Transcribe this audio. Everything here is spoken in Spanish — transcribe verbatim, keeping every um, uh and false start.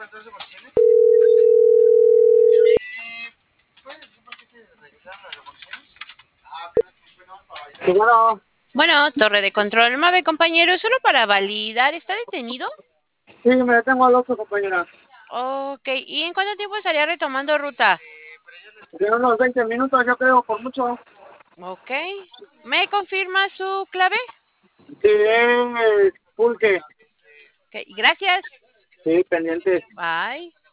Sí, bueno, Bueno, torre de control, Mave, compañero, solo para validar, ¿está detenido? sí, me detengo al ocho, compañera. Ok, ¿y en cuánto tiempo estaría retomando ruta? De unos veinte minutos, yo creo, por mucho. Ok, ¿me confirma su clave? Sí, es pulque. Ok, gracias. Sí, pendiente. Bye.